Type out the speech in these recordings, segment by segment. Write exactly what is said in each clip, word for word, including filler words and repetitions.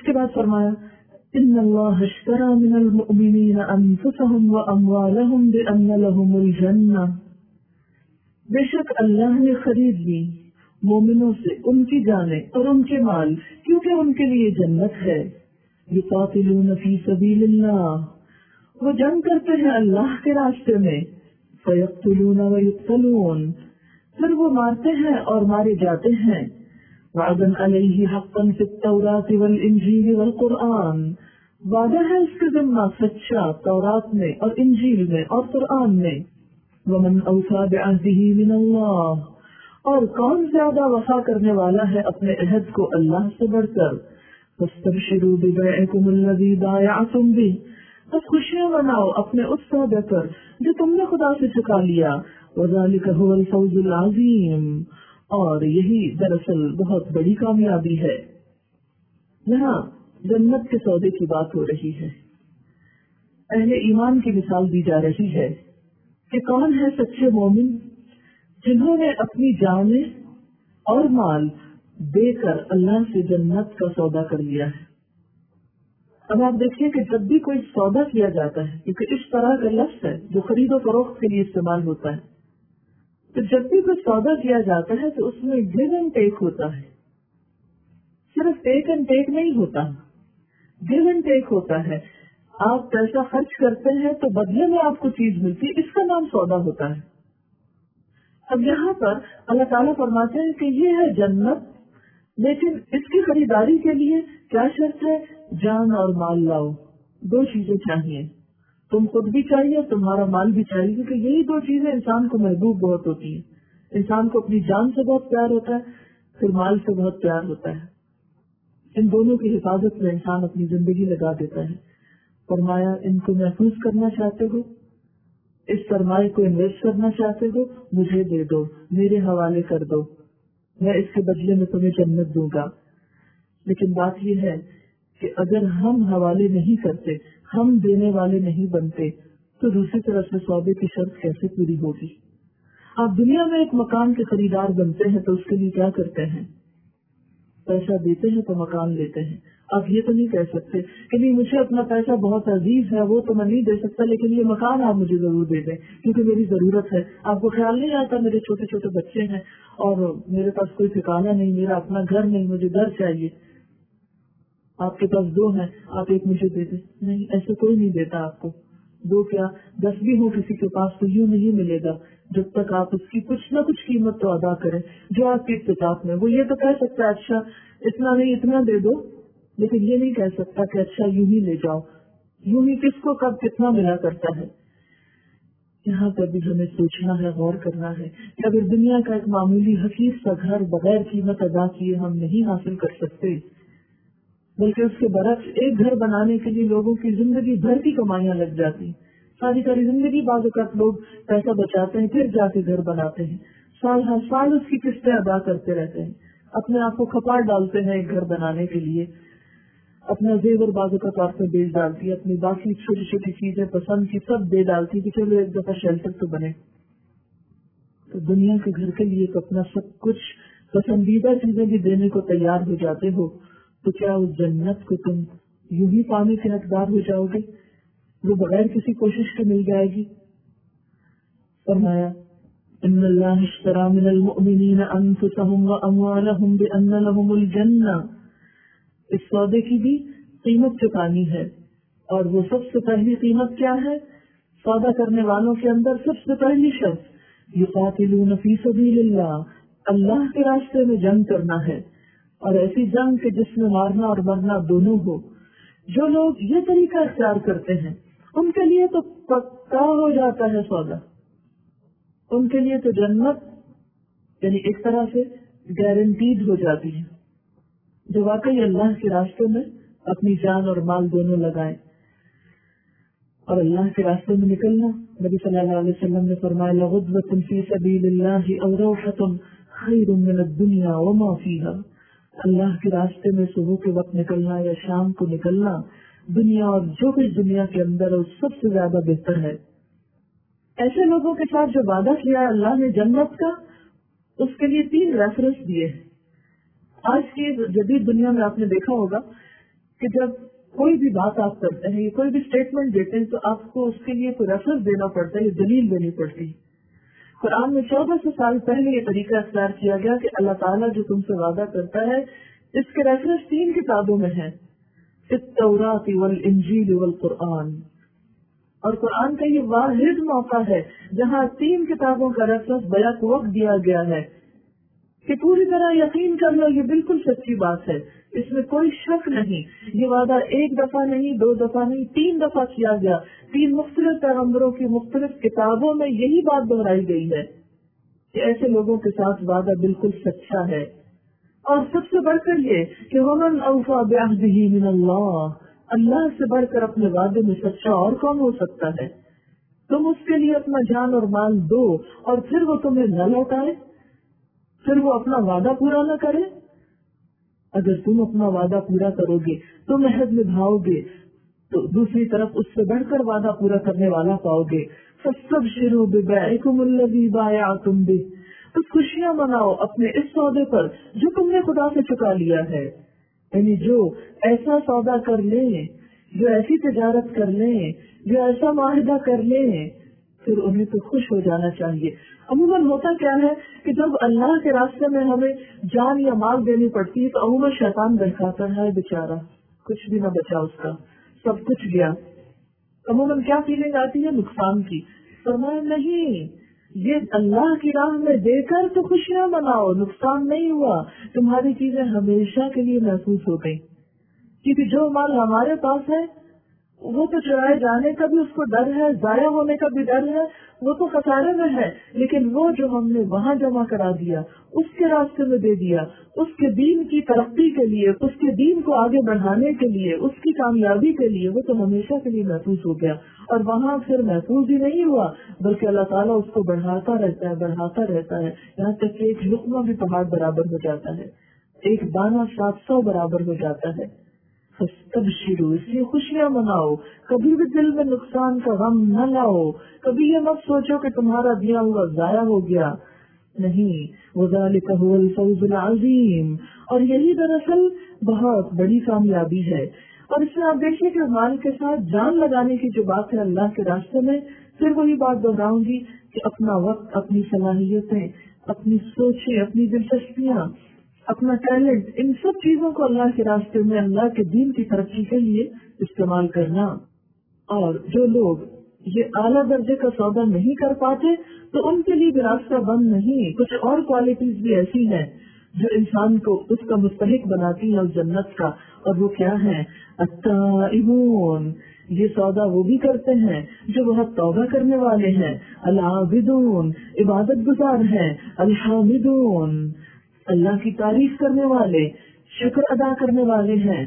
اس کے بعد فرمایا ان اللہ اشترى من المؤمنین انفسهم واموالهم بان لهم الجنہ، بے شک اللہ نے خرید لی مومنوں سے ان کی جانیں اور ان کے مال، کیونکہ ان کے لیے جنت ہے۔ یقاتلون فی سبیل اللہ، وہ جنگ کرتے ہیں اللہ کے راستے میں، فیقتلون ویقتلون، پھر وہ مارتے ہیں اور مارے جاتے ہیں۔ وعدا علیہ حقا فی التوراۃ والانجیل والقرآن، وعدہ ہے اس کے ذمہ سچا تورات میں اور انجیل میں اور قرآن میں۔ ومن اوفی بعہدہ من اللہ، اور کون زیادہ وفا کرنے والا ہے اپنے عہد کو اللہ سے بڑھ کر۔ فاستبشروا ببیعکم الذی بایعتم بہ، بس خوشیاں مناؤ اپنے اس سودے پر جو تم نے خدا سے چکا لیا۔ وذالک هو الفوز العظیم، اور یہی دراصل بہت بڑی کامیابی ہے۔ یہاں جنت کے سودے کی بات ہو رہی ہے، اہل ایمان کی مثال دی جا رہی ہے کہ کون ہے سچے مومن جنہوں نے اپنی جانیں اور مال دے کر اللہ سے جنت کا سودا کر لیا ہے۔ اب آپ دیکھیے کہ جب بھی کوئی سودا کیا جاتا ہے، کیونکہ اس طرح کا لفظ ہے جو خرید و فروخت کے لیے استعمال ہوتا ہے، تو جب بھی کوئی سودا کیا جاتا ہے تو اس میں گیو اینڈ ٹیک ہوتا ہے، صرف ٹیک اینڈ ٹیک نہیں ہوتا، گیو اینڈ ٹیک ہوتا ہے۔ آپ پیسہ خرچ کرتے ہیں تو بدلے میں آپ کو چیز ملتی ہے، اس کا نام سودا ہوتا ہے۔ اب یہاں پر اللہ تعالیٰ فرماتے ہیں کہ یہ ہے جنت، لیکن اس کی خریداری کے لیے کیا شرط ہے؟ جان اور مال لاؤ، دو چیزیں چاہیے، تم خود بھی چاہیے، تمہارا مال بھی چاہیے، کیونکہ یہی دو چیزیں انسان کو محبوب بہت ہوتی ہیں۔ انسان کو اپنی جان سے بہت پیار ہوتا ہے، پھر مال سے بہت پیار ہوتا ہے۔ ان دونوں کی حفاظت میں انسان اپنی زندگی لگا دیتا ہے۔ فرمایا ان کو محفوظ کرنا چاہتے ہو، اس سرمایہ کو انویسٹ کرنا چاہتے ہو، مجھے دے دو، میرے حوالے کر دو، میں اس کے بدلے میں تمہیں جنت دوں گا۔ لیکن بات یہ ہے کہ اگر ہم حوالے نہیں کرتے، ہم دینے والے نہیں بنتے، تو دوسری طرف سے سودے کی شرط کیسے پوری ہوگی؟ آپ دنیا میں ایک مکان کے خریدار بنتے ہیں تو اس کے لیے کیا کرتے ہیں؟ پیسہ دیتے ہیں تو مکان لیتے ہیں۔ آپ یہ تو نہیں کہہ سکتے کہ نہیں مجھے اپنا پیسہ بہت عزیز ہے، وہ تو میں نہیں دے سکتا، لیکن یہ مکان آپ مجھے ضرور دے دیں کیونکہ میری ضرورت ہے۔ آپ کو خیال نہیں آتا میرے چھوٹے چھوٹے بچے ہیں اور میرے پاس کوئی ٹھکانا نہیں، میرا اپنا گھر نہیں، مجھے گھر چاہیے۔ آپ کے پاس دو ہیں، آپ ایک مجھے دے دیں۔ نہیں، ایسے کوئی نہیں دیتا آپ کو، دو کیا دس بھی ہو کسی کے پاس تو یوں نہیں ملے گا جب تک آپ اس کی کچھ نہ کچھ قیمت تو ادا کریں جو آپ کی استطاعت میں۔ وہ یہ تو کہہ سکتا ہے اچھا اتنا نہیں اتنا دے دو، لیکن یہ نہیں کہہ سکتا کہ اچھا یوں ہی لے جاؤ۔ یوں ہی کس کو کب کتنا ملا کرتا ہے؟ یہاں پر بھی ہمیں سوچنا ہے، غور کرنا ہے کہ اگر دنیا کا ایک معمولی حقیر سا گھر بغیر قیمت ادا کیے ہم نہیں حاصل کر سکتے، بلکہ اس کے برعکس ایک گھر بنانے کے لیے لوگوں کی زندگی بھر کی کمائیاں لگ جاتی، ساری ساری زندگی بعض اوقات لوگ پیسہ بچاتے ہیں پھر جا کے گھر بناتے ہیں، سال ہر سال اس کی قسطیں ادا کرتے رہتے ہیں، اپنے آپ کو کھپاڑ ڈالتے ہیں ایک گھر بنانے کے لیے، اپنا زیور بعض اوقات آپ میں بیچ ڈالتی ہے، اپنی باقی چھوٹی چھوٹی چیزیں پسند کی سب دے ڈالتی کہ چلو ایک دفعہ شیلٹر تو بنے۔ تو دنیا کے گھر کے لیے تو اپنا سب کچھ پسندیدہ چیزیں بھی دینے کو تیار ہو جاتے ہو، تو کیا اس جنت کو تم یوں ہی پانے کے حقدار ہو جاؤ گے؟ وہ بغیر کسی کوشش کے مل جائے گی؟ فرمایا ان اللہ اشتری من المؤمنین انفسهم واموالهم بان لهم الجنہ، اس سودے کی بھی قیمت چکانی ہے، اور وہ سب سے پہلی قیمت کیا ہے؟ سودا کرنے والوں کے اندر سب سے پہلی شرط یقاتلون فی سبیل اللہ، اللہ کے راستے میں جنگ کرنا ہے، اور ایسی جنگ کہ جس میں مارنا اور مرنا دونوں ہو۔ جو لوگ یہ طریقہ اختیار کرتے ہیں ان کے لیے تو پکا ہو جاتا ہے سودا، ان کے لیے تو جنت یعنی ایک طرح سے گارنٹیڈ ہو جاتی ہے، جو واقعی اللہ کے راستے میں اپنی جان اور مال دونوں لگائیں۔ اور اللہ کے راستے میں نکلنا، نبی صلی اللہ علیہ وسلم نے فرمایا لغدوۃ فی سبیل اللہ او روحۃ خیر من الدنیا وما فیہا، اللہ کے راستے میں صبح کے وقت نکلنا یا شام کو نکلنا دنیا اور جو کچھ دنیا کے اندر ہے سب سے زیادہ بہتر ہے۔ ایسے لوگوں کے ساتھ جو وعدہ کیا ہے اللہ نے جنت کا، اس کے لیے تین ریفرنس دیے ہیں۔ آج کی جدید دنیا میں آپ نے دیکھا ہوگا کہ جب کوئی بھی بات آپ کرتے ہیں یا کوئی بھی اسٹیٹمنٹ دیتے ہیں تو آپ کو اس کے لیے کوئی ریفرنس دینا پڑتا ہے یا دلیل دینی پڑتی ہے. قرآن میں چودہ سو سال پہلے یہ طریقہ اختیار کیا گیا کہ اللہ تعالیٰ جو تم سے وعدہ کرتا ہے اس کے ریفرنس تین کتابوں میں ہے، التوراۃ والانجیل والقرآن. اور قرآن کا یہ واحد موقع ہے جہاں تین کتابوں کا ریفرنس بیک وقت دیا گیا ہے کہ پوری طرح یقین کر لو یہ بالکل سچی بات ہے، اس میں کوئی شک نہیں. یہ وعدہ ایک دفعہ نہیں، دو دفعہ نہیں، تین دفعہ کیا گیا. تین مختلف پیغمبروں کی مختلف کتابوں میں یہی بات دہرائی گئی ہے کہ ایسے لوگوں کے ساتھ وعدہ بالکل سچا ہے. اور سب سے بڑھ کر یہ کہ ومن اوفی بعہدہ من اللہ، اللہ سے بڑھ کر اپنے وعدے میں سچا اور کون ہو سکتا ہے. تم اس کے لیے اپنا جان اور مال دو اور پھر وہ تمہیں نہ لوٹائے، پھر وہ اپنا وعدہ پورا نہ کرے. اگر تم اپنا وعدہ پورا کرو گے، تم عہد نبھاؤ گے، تو دوسری طرف اس سے بڑھ کر وعدہ پورا کرنے والا پاؤ گے. فاستبشروا ببیعکم الذی بایعتم بہ، تو خوشیاں مناؤ اپنے اس سودے پر جو تم نے خدا سے چکا لیا ہے. یعنی جو ایسا سودا کر لیں، جو ایسی تجارت کر لیں، جو ایسا معاہدہ کر لیں، پھر انہیں تو خوش ہو جانا چاہیے. عموماً ہوتا کیا ہے کہ جب اللہ کے راستے میں ہمیں جان یا مال دینی پڑتی ہے تو عموماً شیطان بہکاتا ہے بیچارہ، کچھ بھی نہ بچا اس کا، سب کچھ گیا. عموماً کیا فیلنگ آتی ہے؟ نقصان کی. فرمایا نہیں، یہ اللہ کی راہ میں دے کر تو خوشیاں مناؤ، نقصان نہیں ہوا، تمہاری چیزیں ہمیشہ کے لیے محفوظ ہو گئی. کیونکہ جو مال ہمارے پاس ہے وہ تو چرائے جانے کا بھی اس کو ڈر ہے، ضائع ہونے کا بھی ڈر ہے، وہ تو خسارے میں ہے. لیکن وہ جو ہم نے وہاں جمع کرا دیا، اس کے راستے میں دے دیا، اس کے دین کی ترقی کے لیے، اس کے دین کو آگے بڑھانے کے لیے، اس کی کامیابی کے لیے، وہ تو ہمیشہ کے لیے محفوظ ہو گیا. اور وہاں پھر محفوظ ہی نہیں ہوا بلکہ اللہ تعالیٰ اس کو بڑھاتا رہتا ہے، بڑھاتا رہتا ہے، یہاں تک کہ ایک لقمہ بھی پہاڑ برابر ہو جاتا ہے، ایک دانہ سات سو برابر ہو جاتا ہے. فاستبشروا، اس لیے خوشیاں مناؤ، کبھی بھی دل میں نقصان کا غم نہ لاؤ، کبھی یہ مت سوچو کہ تمہارا دیا ہوا ضائع ہو گیا. نہیں، وذالک هو الفوز العظیم، اور یہی دراصل بہت بڑی کامیابی ہے. اور اس میں آپ دیکھیے کہ مال کے ساتھ جان لگانے کی جو بات ہے اللہ کے راستے میں، پھر وہی بات دہراؤں گی کہ اپنا وقت، اپنی صلاحیتیں، اپنی سوچیں، اپنی دلچسپیاں، اپنا ٹیلنٹ، ان سب چیزوں کو اللہ کے راستے میں، اللہ کے دین کی ترقی کے لیے استعمال کرنا. اور جو لوگ یہ اعلیٰ درجے کا سودا نہیں کر پاتے تو ان کے لیے بھی راستہ بند نہیں. کچھ اور کوالٹیز بھی ایسی ہیں جو انسان کو اس کا مستحق بناتی ہیں اس جنت کا، اور وہ کیا ہے؟ التائبون، یہ سودا وہ بھی کرتے ہیں جو بہت توبہ کرنے والے ہیں. العابدون، عبادت گزار ہیں. الحامدون، اللہ کی تعریف کرنے والے، شکر ادا کرنے والے ہیں.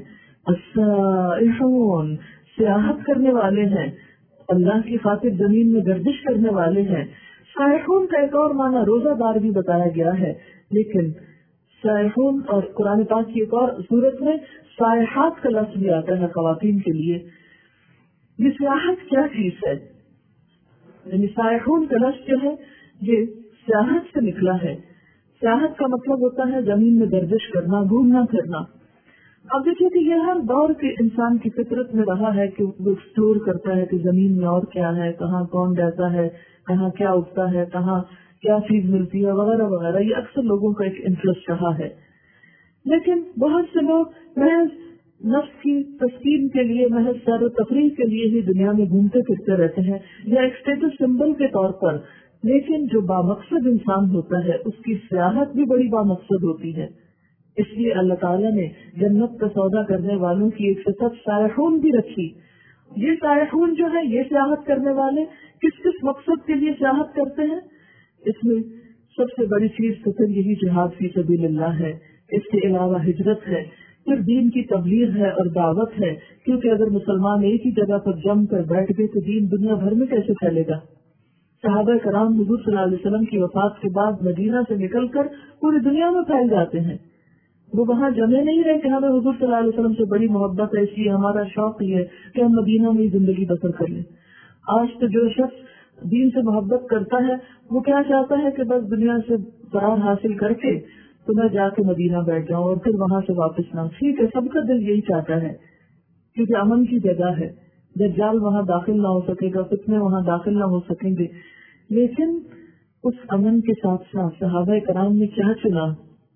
السائحون، سیاحت کرنے والے ہیں، اللہ کی خاطر زمین میں گردش کرنے والے ہیں. سائحون کا ایک اور معنی روزہ دار بھی بتایا گیا ہے، لیکن سائحون اور قرآن پاک کی ایک اور صورت میں سائحات کا لفظ بھی آتا ہے خواتین کے لیے. یہ سیاحت کیا چیز ہے؟ یعنی سائحون کا لفظ جو ہے یہ سیاحت سے نکلا ہے. سیاحت کا مطلب ہوتا ہے زمین میں گردش کرنا، گھومنا پھرنا. اب دیکھیے کہ یہ ہر دور کے انسان کی فطرت میں رہا ہے کہ وہ ایکسپلور کرتا ہے کہ زمین میں اور کیا ہے، کہاں کون رہتا ہے، کہاں کیا اگتا ہے، کہاں کیا چیز ملتی ہے، وغیرہ وغیرہ. یہ اکثر لوگوں کا ایک انٹرسٹ رہا ہے. لیکن بہت سے لوگ محض نفس کی تسکین کے لیے، محض سیر و تفریح کے لیے ہی دنیا میں گھومتے پھرتے رہتے ہیں، یا ایک اسٹیٹس سمبل کے طور پر. لیکن جو بامقصد انسان ہوتا ہے اس کی سیاحت بھی بڑی بامقصد ہوتی ہے. اس لیے اللہ تعالیٰ نے جنت کا سودا کرنے والوں کی ایک صفت سائحون بھی رکھی. یہ سائحون جو ہے، یہ سیاحت کرنے والے کس کس مقصد کے لیے سیاحت کرتے ہیں؟ اس میں سب سے بڑی چیز تو پھر یہی جہاد فی سبیل اللہ ہے. اس کے علاوہ ہجرت ہے، پھر دین کی تبلیغ ہے اور دعوت ہے. کیونکہ اگر مسلمان ایک ہی جگہ پر جم کر بیٹھ گئے تو دین دنیا بھر میں کیسے پھیلے گا؟ صحابہ کرام حضور صلی اللہ علیہ وسلم کی وفات کے بعد مدینہ سے نکل کر پوری دنیا میں پھیل جاتے ہیں. وہ وہاں جمے نہیں رہے کہ ہمیں حضور صلی اللہ علیہ وسلم سے بڑی محبت ہے، اس لیے ہمارا شوق یہ ہے کہ ہم مدینہ میں ہی زندگی بسر کر لیں. آج تو جو شخص دین سے محبت کرتا ہے وہ کیا چاہتا ہے کہ بس دنیا سے فرار حاصل کر کے تو میں جا کے مدینہ بیٹھ جاؤں اور پھر وہاں سے واپس نہ. ٹھیک ہے، سب کا دل یہی چاہتا ہے، کیونکہ امن کی جگہ ہے، دجال وہاں داخل نہ ہو سکے گا، فتنے وہاں داخل نہ ہو سکیں گے. لیکن اس امن کے ساتھ ساتھ صحابہ کرام نے کیا چنا؟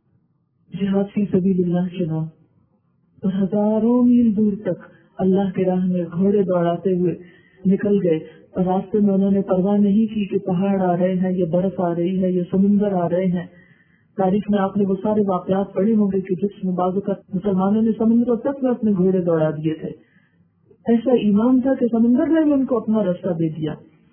جہاد فی سبیل اللہ چنا. اور ہزاروں میل دور تک اللہ کے راہ میں گھوڑے دوڑاتے ہوئے نکل گئے، اور راستے میں انہوں نے پرواہ نہیں کی کہ پہاڑ آ رہے ہیں یا برف آ رہی ہے یا سمندر آ رہے ہیں. تاریخ میں آپ نے وہ سارے واقعات پڑھے ہوں گے کہ جس میں بعض اوقات مسلمانوں نے سمندر تک میں اپنے گھوڑے دوڑا دیے تھے. ایسا ایمان تھا کہ سمندر نے بھی ان کو اپنا راستہ دے دیا.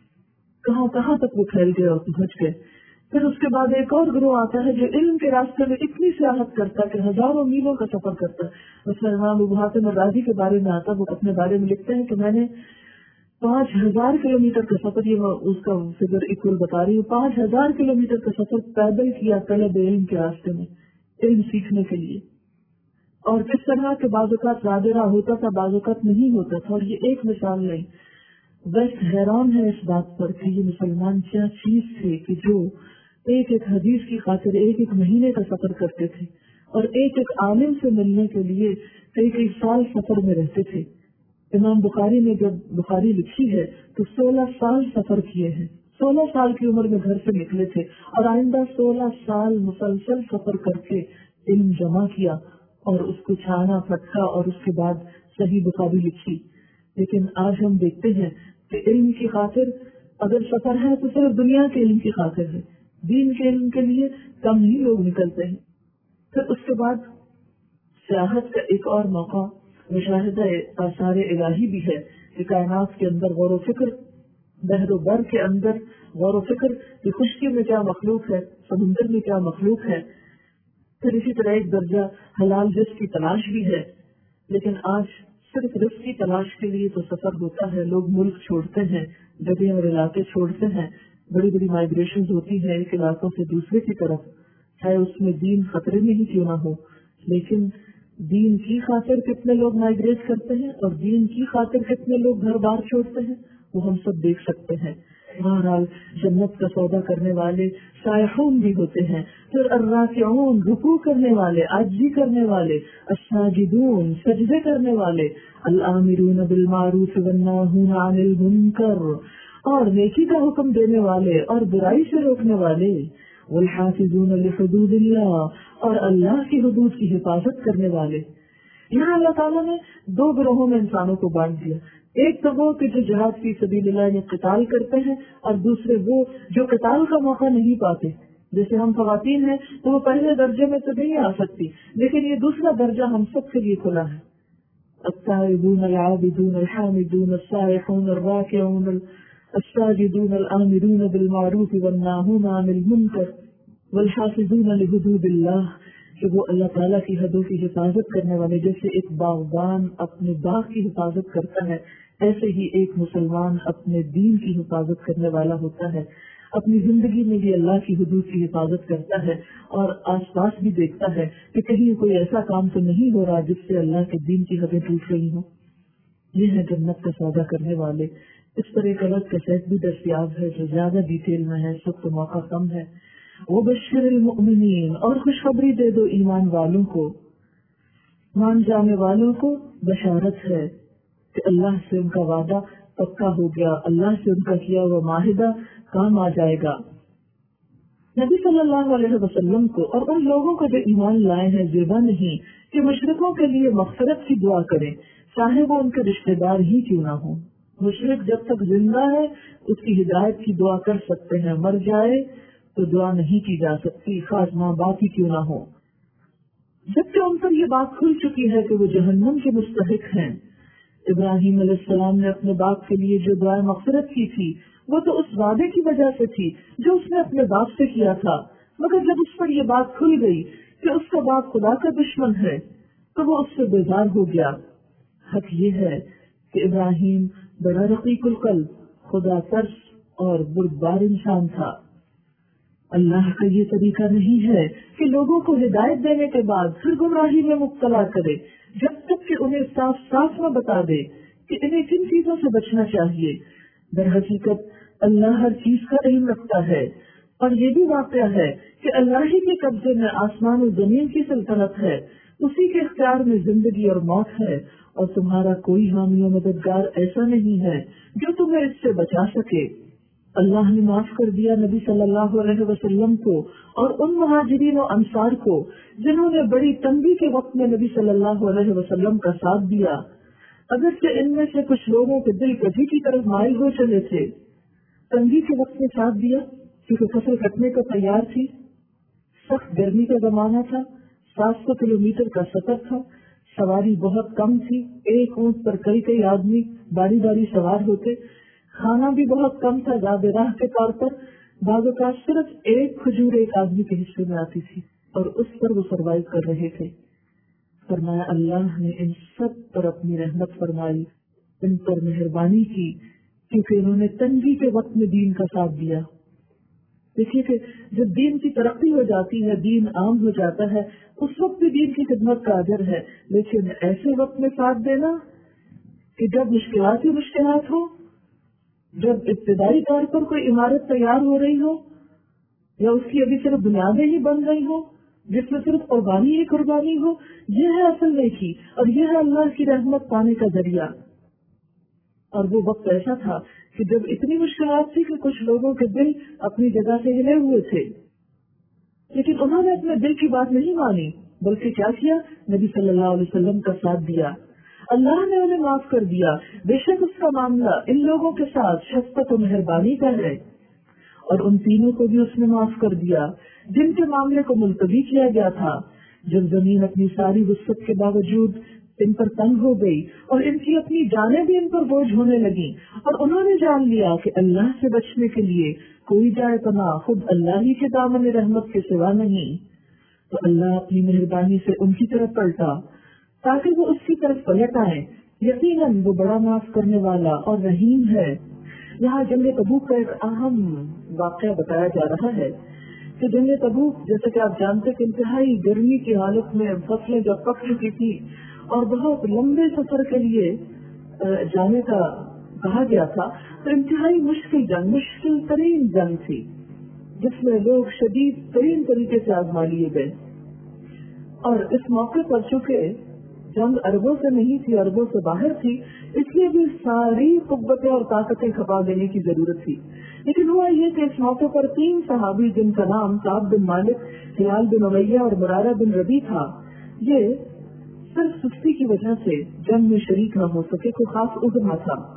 کہاں کہاں تک وہ پھیل گئے اور پہنچ گئے. پھر اس کے بعد ایک اور گروہ آتا ہے جو علم کے راستے میں اتنی سیاحت کرتا ہے کہ ہزاروں میلوں کا سفر کرتا ہے. اس میں امام ابو حاتم الرازی کے بارے میں آتا ہے، وہ اپنے بارے میں لکھتے ہیں کہ میں نے پانچ ہزار کلو میٹر کا سفر، یہ اس کا فگر اکول بتا رہی ہوں، پانچ ہزار کلو میٹر کا سفر پیدل کیا طلب علم کے راستے میں، علم سیکھنے کے لیے. اور کس طرح کے بعض اوقات رادرا ہوتا تھا، بعض اوقات نہیں ہوتا تھا. اور یہ ایک مثال نہیں، ویسٹ حیران ہے اس بات پر کہ یہ مسلمان کیا چیز تھے کہ جو ایک ایک حدیث کی خاطر ایک ایک مہینے کا سفر کرتے تھے، اور ایک ایک عالم سے ملنے کے لیے کئی کئی سال سفر میں رہتے تھے. امام بخاری نے جب بخاری لکھی ہے تو سولہ سال سفر کیے ہیں، سولہ سال کی عمر میں گھر سے نکلے تھے، اور آئندہ سولہ سال مسلسل سفر کر کے علم جمع کیا اور اس کو چھانا پھٹکا اور اس کے بعد صحیح بخاری لکھی. لیکن آج ہم دیکھتے ہیں کہ علم کی خاطر اگر سفر ہے تو صرف دنیا کے علم کی خاطر ہے، دین کے علم کے لیے کم ہی لوگ نکلتے ہیں. پھر اس کے بعد سیاحت کا ایک اور موقع مشاہدہ آثار الہی بھی ہے کہ کائنات کے اندر غور و فکر، بحر و بر کے اندر غور و فکر کہ خشکی میں کیا مخلوق ہے، سمندر میں کیا مخلوق ہے. پھر اسی طرح ایک درجہ حلال رزق کی تلاش بھی ہے. لیکن آج صرف رزق کی تلاش کے لیے تو سفر ہوتا ہے، لوگ ملک چھوڑتے ہیں، جگہ اور علاقے چھوڑتے ہیں، بڑی بڑی مائگریشن ہوتی ہے ایک علاقوں سے دوسرے کی طرف، چاہے اس میں دین خطرے میں ہی کیوں نہ ہو. لیکن دین کی خاطر کتنے لوگ مائگریٹ کرتے ہیں اور دین کی خاطر کتنے لوگ گھر بار چھوڑتے ہیں وہ ہم سب دیکھ سکتے ہیں. بہرحال جنت کا سودا کرنے والے سائحون بھی ہوتے ہیں، پھر الراکعون رکوع کرنے والے، عاجزی کرنے والے، الساجدون سجدے کرنے والے، الآمرون بالمعروف والناہون عن المنکر اور نیکی کا حکم دینے والے اور برائی سے روکنے والے، والحافظون لحدود اللہ اور اللہ کی حدود کی حفاظت کرنے والے. یہاں اللہ تعالیٰ نے دو گروہوں میں انسانوں کو بانٹ دیا. ایک تو وہ کہ جو جہاد فی سبیل اللہ میں قتال کرتے ہیں، اور دوسرے وہ جو قتال کا موقع نہیں پاتے. جیسے ہم خواتین ہیں تو وہ پہلے درجے میں تو نہیں آ سکتی، لیکن یہ دوسرا درجہ ہم سب کے لیے کھلا ہے. التائبون العابدون الحامدون السائحون الراکعون الساجدون الآمرون بالمعروف والناہون عن المنکر والحافظون لحدود اللہ، کہ وہ اللہ تعالیٰ کی حدوں کی حفاظت کرنے والے. جیسے ایک باغبان اپنے باغ کی حفاظت کرتا ہے، ایسے ہی ایک مسلمان اپنے دین کی حفاظت کرنے والا ہوتا ہے. اپنی زندگی میں بھی اللہ کی حدود کی حفاظت کرتا ہے اور آس پاس بھی دیکھتا ہے کہ کہیں کوئی ایسا کام تو نہیں ہو رہا جس سے اللہ کے دین کی حدیں ٹوٹ رہی ہوں. یہ ہے جنت کا سودا کرنے والے. اس پر ایک الگ کیسٹ بھی دستیاب ہے جو زیادہ ڈیٹیل میں ہے، سب تو موقع کم ہے. وبشر المؤمنین اور خوشخبری دے دو ایمان والوں کو، مان جانے والوں کو بشارت ہے کہ اللہ سے ان کا وعدہ پکا ہو گیا، اللہ سے ان کا کیا ہوا معاہدہ کام آ جائے گا. نبی صلی اللہ علیہ وسلم کو اور ان لوگوں کو جو ایمان لائے ہیں زیبا نہیں کہ مشرکوں کے لیے مغفرت کی دعا کریں، چاہے وہ ان کے رشتے دار ہی کیوں نہ ہوں. مشرک جب تک زندہ ہے اس کی ہدایت کی دعا کر سکتے ہیں، مر جائے تو دعا نہیں کی جا سکتی، خاص ماں باپ ہی کیوں نہ ہو. جبکہ ان پر یہ بات کھل چکی ہے کہ وہ جہنم کے مستحق ہیں. ابراہیم علیہ السلام نے اپنے باپ کے لیے جو دعا مغفرت کی تھی وہ تو اس وعدے کی وجہ سے تھی جو اس نے اپنے باپ سے کیا تھا، مگر جب اس پر یہ بات کھل گئی کہ اس کا باپ خدا کا دشمن ہے تو وہ اس سے بیزار ہو گیا. حق یہ ہے کہ ابراہیم بڑا رقیق القلب، خدا ترس اور بردبار انسان تھا. اللہ کا یہ طریقہ نہیں ہے کہ لوگوں کو ہدایت دینے کے بعد پھر گمراہی میں مبتلا کرے جب تک کہ انہیں صاف صاف نہ بتا دے کہ انہیں کن چیزوں سے بچنا چاہیے. در حقیقت اللہ ہر چیز کا علم رکھتا ہے، اور یہ بھی واقعہ ہے کہ اللہ ہی کے قبضے میں آسمان و زمین کی سلطنت ہے، اسی کے اختیار میں زندگی اور موت ہے، اور تمہارا کوئی حامی و مددگار ایسا نہیں ہے جو تمہیں اس سے بچا سکے۔ اللہ نے معاف کر دیا نبی صلی اللہ علیہ وسلم کو اور ان مہاجرین و انصار کو جنہوں نے بڑی تنگی کے وقت میں نبی صلی اللہ علیہ وسلم کا ساتھ دیا، اگرچہ ان میں سے کچھ لوگوں کے دل کبھی کی طرف مائل ہو چلے تھے۔ تنگی کے وقت میں ساتھ دیا کیونکہ فصل کٹنے کو تیار تھی، سخت گرمی کا زمانہ تھا، سات سو کلو میٹر کا سفر تھا، سواری بہت کم تھی، ایک اونٹ پر کئی کئی آدمی باری باری سوار ہوتے، کھانا بھی بہت کم تھا، زیادہ راہ کے طور پر بعض اوقات صرف ایک کھجور ایک آدمی کے حصے میں آتی تھی اور اس پر وہ سروائیو کر رہے تھے۔ فرمایا اللہ نے ان سب پر اپنی رحمت فرمائی، ان پر مہربانی کی، کیونکہ انہوں نے تنگی کے وقت میں دین کا ساتھ دیا۔ دیکھیے کہ جب دین کی ترقی ہو جاتی ہے، دین عام ہو جاتا ہے، اس وقت بھی دین کی خدمت کا اجر ہے، لیکن ایسے وقت میں ساتھ دینا کہ جب مشکلات ہی مشکلات ہو، جب ابتدائی طور پر کوئی عمارت تیار ہو رہی ہو یا اس کی ابھی صرف بنیادیں ہی بن رہی ہو، جس میں صرف قربانی ہی قربانی ہو، یہ ہے اصل نیکی اور یہ ہے اللہ کی رحمت پانے کا ذریعہ۔ اور وہ وقت ایسا تھا کہ جب اتنی مشکلات تھی کہ کچھ لوگوں کے دل اپنی جگہ سے ہلے ہوئے تھے، لیکن انہوں نے اپنے دل کی بات نہیں مانی، بلکہ کیا کیا؟ نبی صلی اللہ علیہ وسلم کا ساتھ دیا۔ اللہ نے انہیں معاف کر دیا، بے شک اس کا معاملہ ان لوگوں کے ساتھ شفقت و مہربانی کا ہے۔ اور ان تینوں کو بھی اس نے معاف کر دیا جن کے معاملے کو ملتوی کیا گیا تھا، جب زمین اپنی ساری وسعت کے باوجود ان پر تنگ ہو گئی اور ان کی اپنی جانیں بھی ان پر بوجھ ہونے لگی، اور انہوں نے جان لیا کہ اللہ سے بچنے کے لیے کوئی جائے پناہ خود اللہ ہی کے دامن رحمت کے سوا نہیں، تو اللہ اپنی مہربانی سے ان کی طرف پلٹا تاکہ وہ اس کی طرف پلٹ آئے۔ یقیناً وہ بڑا معاف کرنے والا اور رحیم ہے۔ یہاں جنگ تبوک کا ایک اہم واقعہ بتایا جا رہا ہے کہ جنگ تبوک، جیسے کہ آپ جانتے کہ انتہائی گرمی کی حالت میں فصلیں جب پک چکی تھی اور بہت لمبے سفر کے لیے جانے کا کہا گیا تھا، تو انتہائی مشکل جنگ، مشکل ترین جنگ تھی جس میں لوگ شدید ترین طریقے سے آزما لیے گئے۔ اور اس موقع پر چونکہ جنگ اربوں سے نہیں تھی، اربوں سے باہر تھی، اس لیے بھی ساری قوتیں اور طاقتیں کھپا دینے کی ضرورت تھی۔ لیکن ہوا یہ کہ اس موقع پر تین صحابی جن کا نام کعب بن مالک، ہلال بن امیہ اور مرارہ بن ربیع تھا، یہ صرف سستی کی وجہ سے جنگ میں شریک نہ ہو سکے، کوئی خاص عذر نہ تھا۔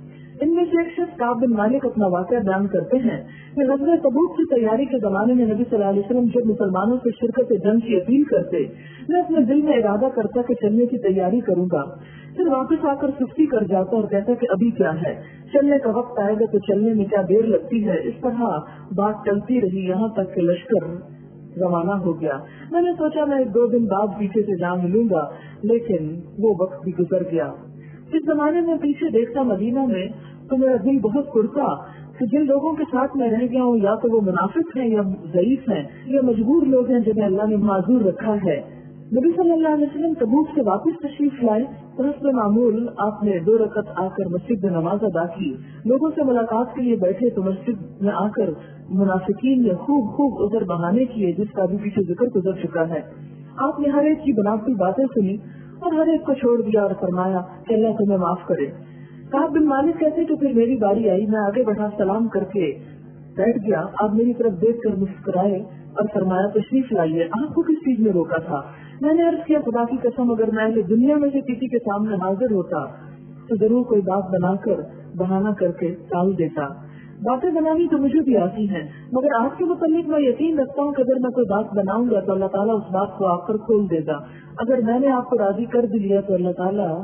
ان میں سے ایک شخص کعب بن مالک اپنا واقعہ بیان کرتے ہیں کہ غزوہ تبوک کی تیاری کے زمانے میں نبی صلی اللہ علیہ وسلم جب مسلمانوں سے شرکت جنگ کی اپیل کرتے، میں اپنے دل میں ارادہ کرتا کہ چلنے کی تیاری کروں گا، پھر واپس آ کر سستی کر جاتا اور کہتا کہ ابھی کیا ہے، چلنے کا وقت آئے گا تو چلنے میں کیا دیر لگتی ہے۔ اس طرح بات چلتی رہی یہاں تک کہ لشکر روانہ ہو گیا۔ میں نے سوچا میں ایک دو دن بعد پیچھے سے جا ملوں گا، لیکن وہ وقت بھی گزر گیا۔ اس زمانے میں پیچھے دیکھتا مدینہ میں تو میرا دل بہت کڑتا کہ جن لوگوں کے ساتھ میں رہ گیا ہوں یا تو وہ منافق ہیں یا ضعیف ہیں یا مجبور لوگ ہیں جنہیں اللہ نے معذور رکھا ہے۔ نبی صلی اللہ علیہ وسلم تبوک سے واپس تشریف لائے تو حسب معمول آپ نے دو رکعت آ کر مسجد میں نماز ادا کی، لوگوں سے ملاقات کے لیے بیٹھے تو مسجد میں آ کر منافقین نے خوب خوب عذر بہانے کیے، جس کا بھی پیچھے ذکر گزر چکا ہے۔ آپ نے ہر ایک کی بناوٹی باتیں سنی اور ہر ایک کو چھوڑ دیا اور فرمایا کہ اللہ تمہیں معاف کرے۔ کعب بن مالک کہتے کہ پھر میری باری آئی، میں آگے بڑھا، سلام کر کے بیٹھ گیا۔ آپ میری طرف دیکھ کر مسکرائے اور فرمایا تشریف لائیے، آپ کو کس چیز میں روکا تھا؟ میں نے عرض کیا خدا کی قسم اگر میں اہل دنیا میں سے کسی کے سامنے حاضر ہوتا تو ضرور کوئی بات بنا کر بہانہ کر کے ٹال دیتا۔ باتیں بنانی تو مجھے بھی آتی ہیں، مگر آپ کے متعلق میں یقین رکھتا ہوں کہ اگر میں کوئی بات بناؤں گا تو اللہ تعالیٰ اس بات کو آ کر کھول دے گا۔ اگر میں نے آپ کو راضی کر دیا تو اللہ تعالیٰ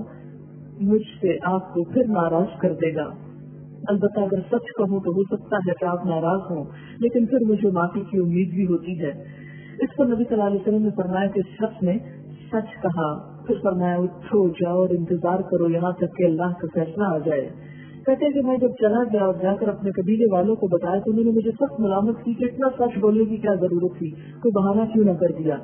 مجھ سے آپ کو پھر ناراض کر دے گا۔ البتہ اگر سچ کہوں تو ہو سکتا ہے کہ آپ ناراض ہوں، لیکن پھر مجھے معافی کی امید بھی ہوتی ہے۔ اس پر نبی صلی اللہ علیہ وسلم نے فرمایا کہ اس شخص نے سچ کہا، پھر فرمایا اٹھو جاؤ اور انتظار کرو یہاں تک کہ اللہ کا فیصلہ آ جائے۔ کہتے کہ میں جب چلا گیا اور جا کر اپنے قبیلے والوں کو بتایا تو انہوں نے مجھے سخت ملامت کی کہ اتنا سچ بولنے کی کیا ضرورت تھی، کوئی بہانہ کیوں نہ کر دیا۔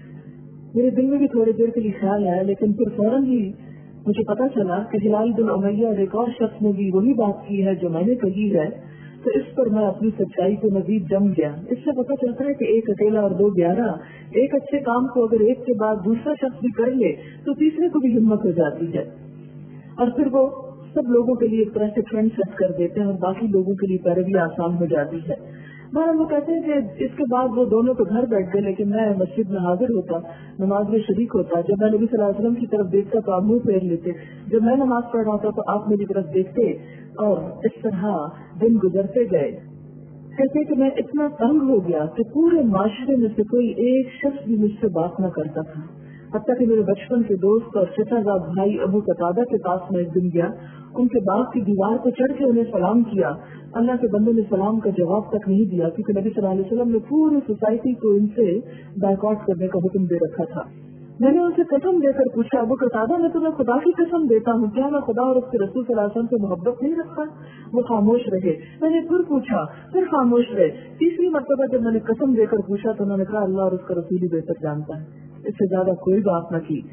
میرے دل میں بھی تھوڑی دیر کے لیے خیال آیا، لیکن پھر فوراً ہی مجھے پتا چلا کہ ہلال بن امیہ اور ایک اور شخص نے بھی وہی بات کی ہے جو میں نے کہی ہے، تو اس پر میں اپنی سچائی کو مزید جم گیا۔ اس سے پتا چلتا ہے کہ ایک اکیلا اور دو گیارہ ایک اچھے کام کو اگر ایک کے بعد دوسرا شخص بھی کر لے تو تیسرے کو بھی ہمت ہو جاتی ہے، اور پھر وہ سب لوگوں کے لیے ایک طرح سے ٹرینڈ سیٹ کر دیتے ہیں اور باقی لوگوں کے لیے پیروی آسان ہو جاتی ہے۔ بہرحال وہ کہتے ہیں کہ اس کے بعد وہ دونوں تو گھر بیٹھ گئے، لیکن میں مسجد میں حاضر ہوتا، نماز میں شریک ہوتا۔ جب میں نبی صلی اللہ علیہ وسلم کی طرف دیکھتا تو آپ منہ پھیر لیتے، جب میں نماز پڑھ رہا تھا تو آپ میری طرف دیکھتے، اور اس طرح دن گزرتے گئے۔ کہتے کہ میں اتنا تنگ ہو گیا کہ پورے معاشرے میں سے کوئی ایک شخص بھی مجھ سے بات نہ کرتا تھا، حتیٰ کہ میرے بچپن کے دوست اور چچا زاد بھائی ابو قتادہ کے پاس میں ایک دن گیا، ان کے باغ کی دیوار کو چڑھ کے انہیں سلام کیا۔ اللہ کے بندے نے سلام کا جواب تک نہیں دیا، کیونکہ نبی صلی اللہ علیہ وسلم نے پوری سوسائٹی کو ان سے بائیک آؤٹ کرنے کا حکم دے رکھا تھا۔ میں نے ان سے قسم دے کر پوچھا، ابو قتادہ میں تمہیں خدا کی قسم دیتا ہوں، کیا میں خدا اور اس کے رسول صلی اللہ علیہ وسلم سے محبت نہیں رکھتا؟ وہ خاموش رہے۔ میں نے پھر پوچھا، پھر خاموش رہے۔ تیسری مرتبہ جب میں نے قسم دے کر پوچھا تو انہوں نے کہا اللہ اور اس کا رسول ہی بہتر جانتا ہے۔ اس سے زیادہ کوئی بات نہ کی۔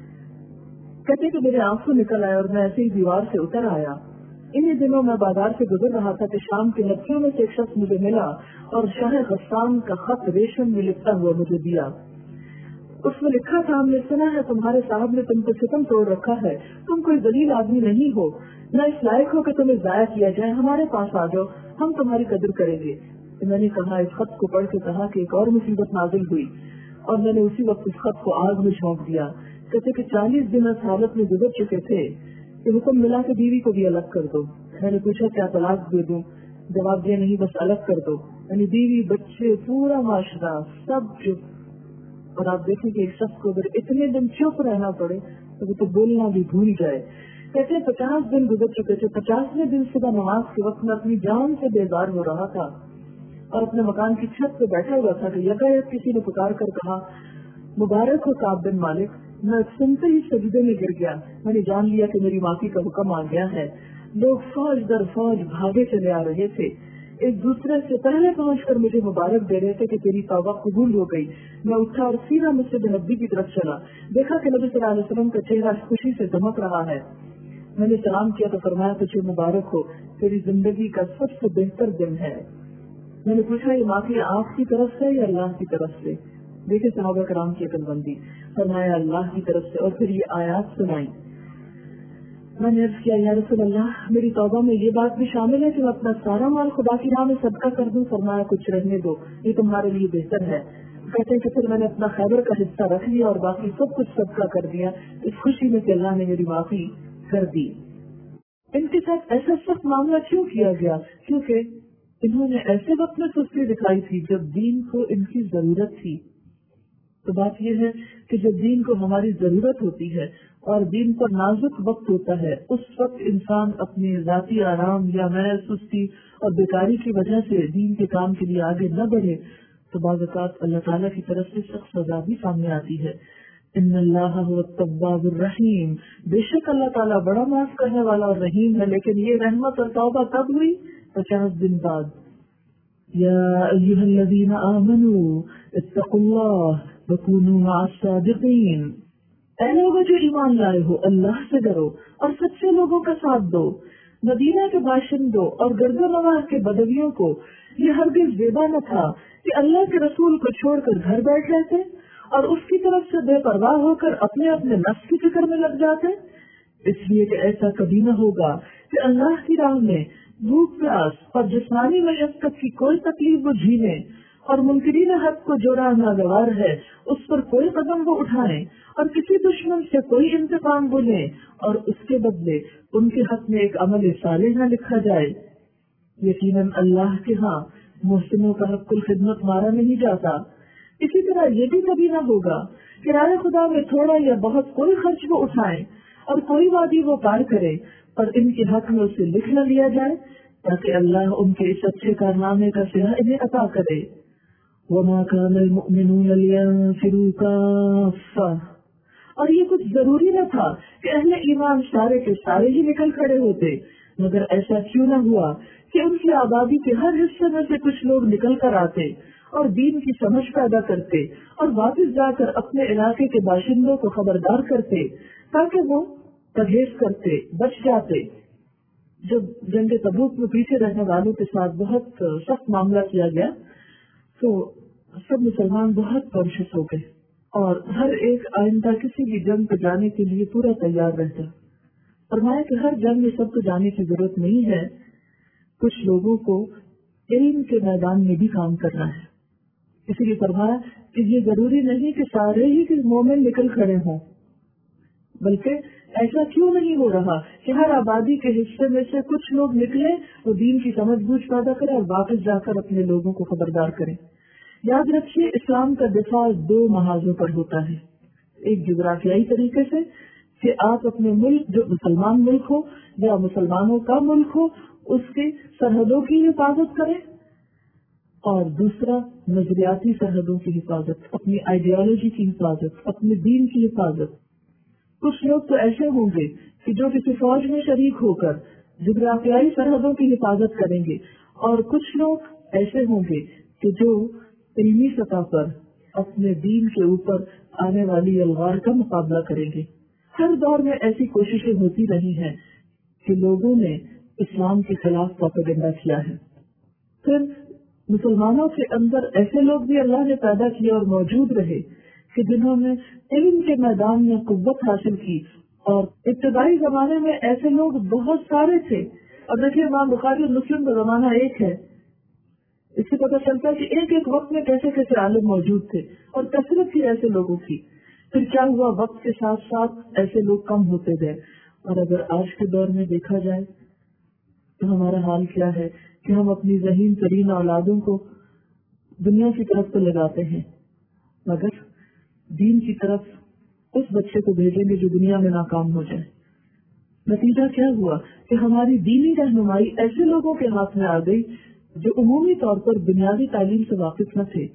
کہتے کہ میرے آنسو نکل آئے اور میں ایسے ہی دیوار سے اتر آیا۔ انہی دنوں میں بازار سے گزر رہا تھا کہ شام کے لڑکیوں میں سے ایک شخص مجھے ملا اور شاہ غسان کا خط ریشم میں لکھتا ہوا مجھے دیا۔ اس میں لکھا تھا، ہم نے سنا ہے تمہارے صاحب نے تم کو ستم توڑ رکھا ہے، تم کوئی ذلیل آدمی نہیں ہو، نہ اس لائق ہو کہ تمہیں ضائع کیا جائے، ہمارے پاس آ جاؤ، ہم تمہاری قدر کریں گے۔ تو میں نے کہا، اس خط کو پڑھ کے کہا کہ ایک اور مصیبت نازل ہوئی، اور میں نے اسی وقت اس خط کو آگ میں جھونک دیا۔ کہتے کہ چالیس دن اس حالت میں گزر چکے تھے کہ حکم ملا کہ بیوی کو بھی الگ کر دو۔ میں نے پوچھا کیا طلاق دے دوں؟ جواب دیا نہیں، بس الگ کر دو۔ یعنی بیوی، بچے، پورا معاشرہ سب چپ۔ اور آپ دیکھیں کہ ایک شخص کو اگر اتنے دن چپ رہنا پڑے تو وہ تو بولنا بھی بھول جائے۔ کہتے پچاس دن گزر چکے تھے، پچاسویں دن صبح نماز کے وقت میں اپنی جان سے بیزار ہو رہا تھا اور اپنے مکان کی چھت پہ بیٹھا ہوا تھا کہ یکایک کسی نے پکار کر کہا، مبارک ہو کعب بن مالک۔ میں سنتے ہی سجدے میں گر گیا۔ میں نے جان لیا کہ میری معافی کا حکم آ گیا ہے۔ لوگ فوج در فوج بھاگے چلے آ رہے تھے، ایک دوسرے سے پہلے پہنچ کر مجھے مبارک دے رہے تھے کہ تیری توبہ قبول ہو گئی۔ میں اٹھا اور سیدھا مسجد نبوی کی طرف چلا، دیکھا کہ نبی صلی اللہ علیہ وسلم کا چہرہ خوشی سے چمک رہا ہے۔ میں نے سلام کیا تو فرمایا، تجھے مبارک ہو، تیری زندگی کا سب سے بہتر دن ہے۔ میں نے پوچھا، یہ معافی آپ کی طرف سے یا اللہ کی طرف سے؟ دیکھے صحابہ کرام کی عقل بندی، فرمایا اللہ کی طرف سے، اور پھر یہ آیات سنائی۔ میں نے عرض کیا، یا رسول اللہ، میری توبہ میں یہ بات بھی شامل ہے کہ میں اپنا سارا مال خدا کی راہ میں صدقہ کر دوں؟ فرمایا کچھ رہنے دو، یہ تمہارے لیے بہتر ہے۔ کہتے ہیں کہ پھر میں نے اپنا خیبر کا حصہ رکھ لیا اور باقی سب کچھ صدقہ کر دیا، اس خوشی میں کہ اللہ نے میری معافی کر دی۔ ان کے ساتھ ایسا سخت معاملہ کیوں کیا گیا؟ کیونکہ انہوں نے ایسے وقت میں سستی دکھائی تھی جب دین کو ان کی ضرورت تھی۔ تو بات یہ ہے کہ جب دین کو ہماری ضرورت ہوتی ہے اور دین پر نازک وقت ہوتا ہے، اس وقت انسان اپنی ذاتی آرام یا محض سستی اور بیکاری کی وجہ سے دین کے کام کے لیے آگے نہ بڑھے تو بعض اوقات اللہ تعالیٰ کی طرف سے سخت سزا بھی سامنے آتی ہے۔ ان اللہ هو التواب الرحیم، بے شک اللہ تعالیٰ بڑا معاف کرنے والا اور رحیم ہے، لیکن یہ رحمت اور توبہ کب ہوئی؟ پچاس دن بعد۔ یا ایھا الذین آمنوا اتقوا اللہ وکونوا مع الصادقین، اے لوگوں جو ایمان لائے ہو، اللہ سے ڈرو اور سچے لوگوں کا ساتھ دو۔ مدینہ کے باشندوں اور گرد و نواح کے بدویوں کو یہ ہرگز زیبا نہ تھا کہ اللہ کے رسول کو چھوڑ کر گھر بیٹھ جاتے اور اس کی طرف سے بے پرواہ ہو کر اپنے اپنے نفس کی فکر میں لگ جاتے، اس لیے کہ ایسا کبھی نہ ہوگا کہ اللہ کی راہ میں بھوک پیاس اور جسمانی مشقت کی کوئی تکلیف وہ جھیلیں اور منکرین حق کو جو راہ ناگوار ہے اس پر کوئی قدم وہ اٹھائیں اور کسی دشمن سے کوئی انتقام وہ لیں اور اس کے بدلے ان کے حق میں ایک عمل صالح نہ لکھا جائے۔ یقیناً اللہ کے ہاں محسنوں کا حق الخدمت مارا نہیں جاتا۔ اسی طرح یہ بھی کبھی نہ ہوگا کہ رائے خدا میں تھوڑا یا بہت کوئی خرچ وہ اٹھائیں اور کوئی وادی وہ پار کرے اور ان کے حق میں اسے لکھ نہ لیا جائے تاکہ اللہ ان کے اس اچھے کارنامے کا صلہ انہیں عطا کرے۔ وَمَا كَانَ الْمُؤْمِنُونَ لِيَنفِرُوا كَافَّةً، اور یہ کچھ ضروری نہ تھا کہ اہل ایمان سارے کے سارے ہی نکل کھڑے ہوتے، مگر ایسا کیوں نہ ہوا کہ ان کی آبادی کے ہر حصے میں سے کچھ لوگ نکل کر آتے اور دین کی سمجھ پیدا کرتے اور واپس جا کر اپنے علاقے کے باشندوں کو خبردار کرتے تاکہ وہ پرہیز کرتے، بچ جاتے۔ جب جنگ تبوک میں پیچھے رہنے والوں کے ساتھ بہت سخت معاملہ کیا گیا تو سب مسلمان بہت کانشیس ہو گئے اور ہر ایک آئندہ کسی بھی جنگ پہ جانے کے لیے پورا تیار رہتا. فرمایا کہ ہر جنگ میں سب کو جانے کی ضرورت نہیں ہے، کچھ لوگوں کو علم کے میدان میں بھی کام کرنا ہے. اسی لیے فرمایا کہ یہ ضروری نہیں کہ سارے ہی کے مومن نکل کھڑے ہوں، بلکہ ایسا کیوں نہیں ہو رہا کہ ہر آبادی کے حصے میں سے کچھ لوگ نکلے وہ دین کی سمجھ بوجھ پیدا کریں اور واپس جا کر اپنے لوگوں کو خبردار کریں. یاد رکھیے اسلام کا دفاع دو محاذوں پر ہوتا ہے. ایک جغرافیائی طریقے سے کہ آپ اپنے ملک جو مسلمان ملک ہو یا مسلمانوں کا ملک ہو اس کی سرحدوں کی حفاظت کریں، اور دوسرا نظریاتی سرحدوں کی حفاظت، اپنی آئیڈیالوجی کی حفاظت، اپنے دین کی حفاظت. کچھ لوگ تو ایسے ہوں گے کہ جو کسی فوج میں شریک ہو کر جغرافیائی سرحدوں کی حفاظت کریں گے، اور کچھ لوگ ایسے ہوں گے کہ جو علمی سطح پر اپنے دین کے اوپر آنے والی الغار کا مقابلہ کریں گے. ہر دور میں ایسی کوششیں ہوتی رہی ہیں کہ لوگوں نے اسلام کے خلاف پروپیگنڈا کیا ہے. پھر مسلمانوں کے اندر ایسے لوگ بھی اللہ نے پیدا کیے اور موجود رہے کہ جنہوں نے علم کے میدان میں قوت حاصل کی، اور ابتدائی زمانے میں ایسے لوگ بہت سارے تھے. اور دیکھیے امام بخاری اور مسلم کا زمانہ ایک ہے، اس سے پتہ چلتا ہے کہ ایک ایک وقت میں کیسے کیسے عالم موجود تھے اور کثرت تھی ایسے لوگوں کی. پھر کیا ہوا، وقت کے ساتھ ساتھ ایسے لوگ کم ہوتے گئے. اور اگر آج کے دور میں دیکھا جائے تو ہمارا حال کیا ہے کہ ہم اپنی ذہین ترین اولادوں کو دنیا کی طرف تو لگاتے ہیں، مگر دین کی طرف اس بچے کو بھیجیں گے جو دنیا میں ناکام ہو جائے. نتیجہ کیا ہوا کہ ہماری دینی رہنمائی ایسے لوگوں کے ہاتھ میں آ گئی جو عمومی طور پر بنیادی تعلیم سے واقف نہ تھے،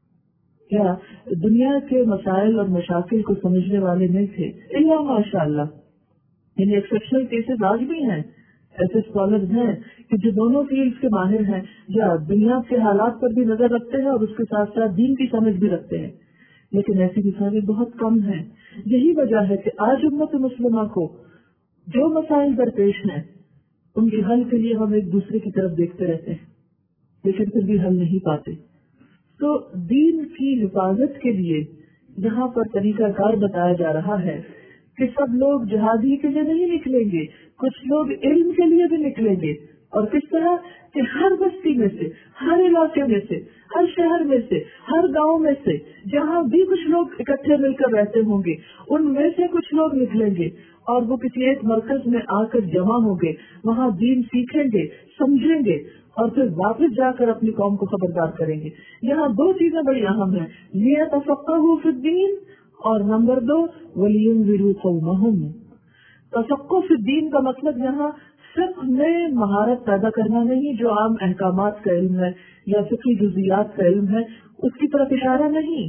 یا دنیا کے مسائل اور مشاکل کو سمجھنے والے نہیں تھے. اللہ ماشاء اللہ، یعنی ایکسیپشنل کیسز آج بھی ہیں، ایسے اسکالرز ہیں کہ جو دونوں فیلڈ کے ماہر ہیں، یا دنیا کے حالات پر بھی نظر رکھتے ہیں اور اس کے ساتھ ساتھ دین کی سمجھ بھی رکھتے ہیں، لیکن ایسی مثالیں بہت کم ہیں. یہی وجہ ہے کہ آج امت مسلمہ کو جو مسائل درپیش ہیں ان کے حل کے لیے ہم ایک دوسرے کی طرف دیکھتے رہتے ہیں، لیکن پھر بھی حل نہیں پاتے. تو دین کی حفاظت کے لیے یہاں پر طریقہ کار بتایا جا رہا ہے کہ سب لوگ جہادی کے لیے نہیں نکلیں گے، کچھ لوگ علم کے لیے بھی نکلیں گے. اور کس طرح کہ ہر بستی میں سے، ہر علاقے میں سے، ہر شہر میں سے، ہر گاؤں میں سے، جہاں بھی کچھ لوگ اکٹھے مل کر رہتے ہوں گے ان میں سے کچھ لوگ نکلیں گے اور وہ کسی ایک مرکز میں آ کر جمع ہوں گے، وہاں دین سیکھیں گے، سمجھیں گے اور پھر واپس جا کر اپنی قوم کو خبردار کریں گے. یہاں دو چیزیں بڑی اہم ہیں، لیتفقہوا فی الدین، اور نمبر دو ولینذروا قومہم. تفقہ فی الدین کا مطلب یہاں فقہ میں مہارت پیدا کرنا نہیں، جو عام احکامات کا علم ہے یا فقہی جزیات کا علم ہے اس کی طرف اشارہ نہیں.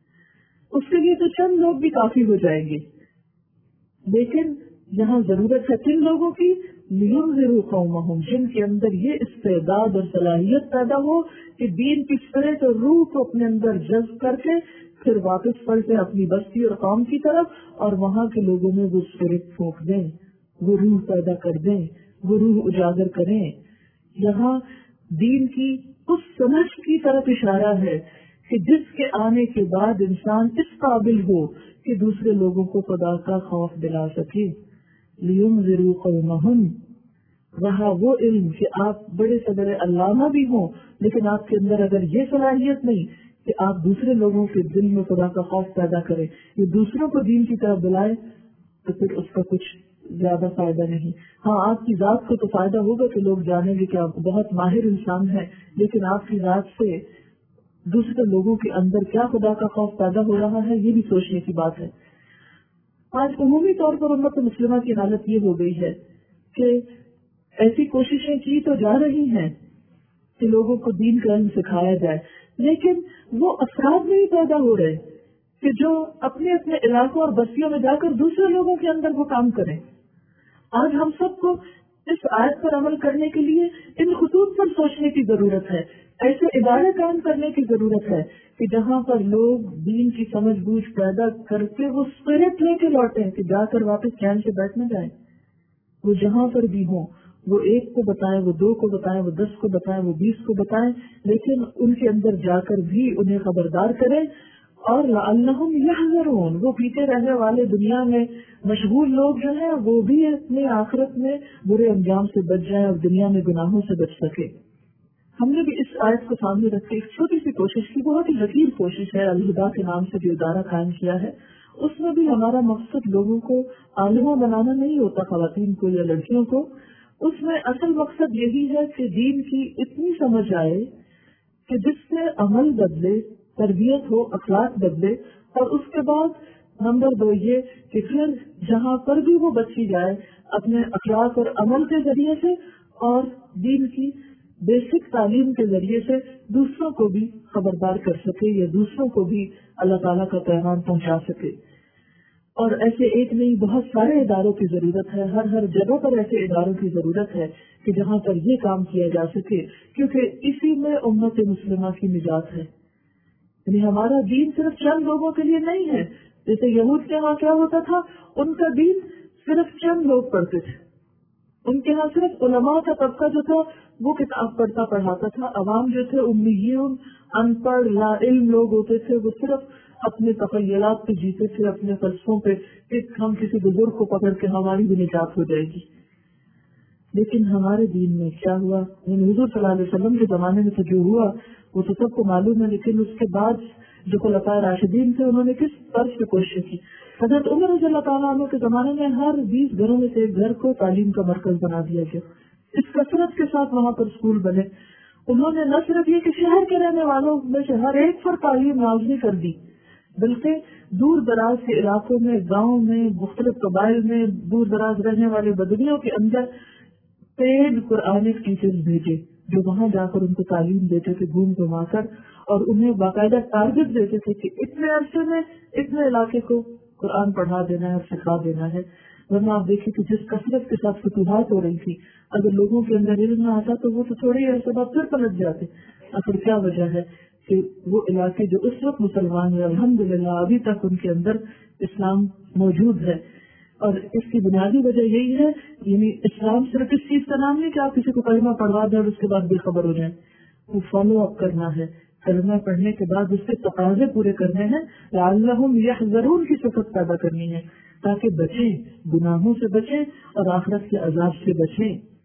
اس کے لیے تو چند لوگ بھی کافی ہو جائیں گے، لیکن یہاں ضرورت ہے کن لوگوں کی؟ لینذروا قومہم، جن کے اندر یہ استعداد اور صلاحیت پیدا ہو کہ دین کی اسپرٹ اور روح کو اپنے اندر جذب کر کے پھر واپس پلٹے اپنی بستی اور قوم کی طرف، اور وہاں کے لوگوں میں وہ اسپرٹ پھونک دیں، وہ روح پیدا کر دیں، وہ روح اجاگر کریں. یہاں دین کی اس سمجھ کی طرف اشارہ ہے کہ جس کے آنے کے بعد انسان اس قابل ہو کہ دوسرے لوگوں کو خدا کا خوف دلا سکے. لینذروا قومہم، رہا وہ علم کہ آپ بڑے سے بڑے علامہ بھی ہوں لیکن آپ کے اندر اگر یہ صلاحیت نہیں کہ آپ دوسرے لوگوں کے دل میں خدا کا خوف پیدا کریں، یہ دوسروں کو دین کی طرف بلائے، تو پھر اس کا کچھ زیادہ فائدہ نہیں. ہاں آپ کی ذات کو تو فائدہ ہوگا کہ لوگ جانیں گے کہ آپ بہت ماہر انسان ہیں، لیکن آپ کی ذات سے دوسرے لوگوں کے اندر کیا خدا کا خوف پیدا ہو رہا ہے یہ بھی سوچنے کی بات ہے. آج عمومی طور پر امت مسلمہ کی حالت یہ ہو گئی ہے کہ ایسی کوششیں کی تو جا رہی ہیں کہ لوگوں کو دین کا علم سکھایا جائے، لیکن وہ افراد نہیں پیدا ہو رہے کہ جو اپنے اپنے علاقوں اور بستیوں میں جا کر دوسرے لوگوں کے اندر وہ کام کریں. آج ہم سب کو اس آیت پر عمل کرنے کے لیے ان خطوط پر سوچنے کی ضرورت ہے، ایسے ادارے کام کرنے کی ضرورت ہے کہ جہاں پر لوگ دین کی سمجھ بوجھ پیدا کر کے وہ اسپرٹ لے کے لوٹیں کہ جا کر واپس چین سے بیٹھ نہ جائیں. وہ جہاں پر بھی ہوں وہ ایک کو بتائیں، وہ دو کو بتائیں، وہ دس کو بتائیں، وہ بیس کو بتائیں، لیکن ان کے اندر جا کر بھی انہیں خبردار کریں. اور لعلہم یحذرون، وہ پیچھے رہنے والے دنیا میں مشغول لوگ جو ہیں وہ بھی اپنے آخرت میں برے انجام سے بچ جائیں اور دنیا میں گناہوں سے بچ سکے. ہم نے بھی اس آیت کو سامنے رکھ کے ایک چھوٹی سی کوشش کی، بہت ہی لطیف کوشش ہے، الہدا کے نام سے جو ادارہ قائم کیا ہے. اس میں بھی ہمارا مقصد لوگوں کو عالمہ بنانا نہیں ہوتا، خواتین کو یا لڑکیوں کو. اس میں اصل مقصد یہی ہے کہ دین کی اتنی سمجھ آئے کہ جس سے عمل بدلے، تربیت ہو، اخلاق بدلے. اور اس کے بعد نمبر دو یہ کہ پھر جہاں پر بھی وہ بچی جائے اپنے اخلاق اور عمل کے ذریعے سے اور دین کی بیسک تعلیم کے ذریعے سے دوسروں کو بھی خبردار کر سکے یا دوسروں کو بھی اللہ تعالیٰ کا پیغام پہنچا سکے. اور ایسے ایک نہیں، بہت سارے اداروں کی ضرورت ہے، ہر ہر جگہ پر ایسے اداروں کی ضرورت ہے کہ جہاں پر یہ کام کیا جا سکے، کیونکہ اسی میں امت مسلمہ کی نجات ہے. یعنی ہمارا دین صرف چند لوگوں کے لیے نہیں ہے. جیسے یہود کے یہاں کیا ہوتا تھا، ان کا دین صرف چند لوگ پڑھتے تھے، ان کے یہاں صرف علماء کا طبقہ جو تھا وہ کتاب پڑھتا پڑھاتا تھا. عوام جو تھے امیون، ان پڑھ لا علم لوگ ہوتے تھے، وہ صرف اپنے تخیلات پہ جیتے تھے، اپنے فلسفوں پہ کہ ہم کسی بزرگ کو پکڑ کے ہماری بھی نجات ہو جائے گی. لیکن ہمارے دین میں کیا ہوا، یعنی حضور صلی اللہ علیہ وسلم کے زمانے میں تو جو ہوا وہ تو سب کو معلوم ہے، لیکن اس کے بعد جو خلفائے راشدین تھے انہوں نے کس طرز سے کوشش کی. حضرت عمر رضی اللہ تعالیٰ عنہ کے زمانے میں ہر بیس گھروں میں سے ایک گھر کو تعلیم کا مرکز بنا دیا گیا. اس کثرت کے ساتھ وہاں پر اسکول بنے. انہوں نے نہ صرف یہ کہ شہر کے رہنے والوں میں سے ہر ایک پر تعلیم نازلی کر دی، بلکہ دور دراز کے علاقوں میں، گاؤں میں، مختلف قبائل میں دور دراز رہنے والے بدنیوں کے اندر پیڈ قرآنک ٹیچرز بھیجے جو وہاں جا کر ان کو تعلیم دیتے تھے گھوم گھما کر، اور انہیں باقاعدہ ٹارگٹ دیتے تھے کہ اتنے عرصے میں اتنے علاقے کو قرآن پڑھا دینا ہے اور سکھا دینا ہے. ورنہ آپ دیکھیں کہ جس کثرت کے ساتھ فتوحات ہو رہی تھی، اگر لوگوں کے اندر علم نہ آتا تو وہ تو تھوڑے ہی عرصے بعد پھر پلٹ جاتے. آخر کیا وجہ ہے کہ وہ علاقے جو اس وقت مسلمان ہیں الحمدللہ ابھی تک ان کے اندر اسلام موجود ہے. اور اس کی بنیادی وجہ یہی ہے، یعنی اسلام صرف اس چیز کا نام نہیں کہ آپ کسی کو کلمہ پڑھوا دیں اور اس کے بعد بے خبر ہو جائیں. وہ فالو اپ کرنا ہے، کلمہ پڑھنے کے بعد اس کے تقاضے پورے کرنے ہیں. لعلہم یحذرون کی صفت پیدا کرنی ہے تاکہ بچیں، گناہوں سے بچیں اور آخرت کے عذاب سے بچیں.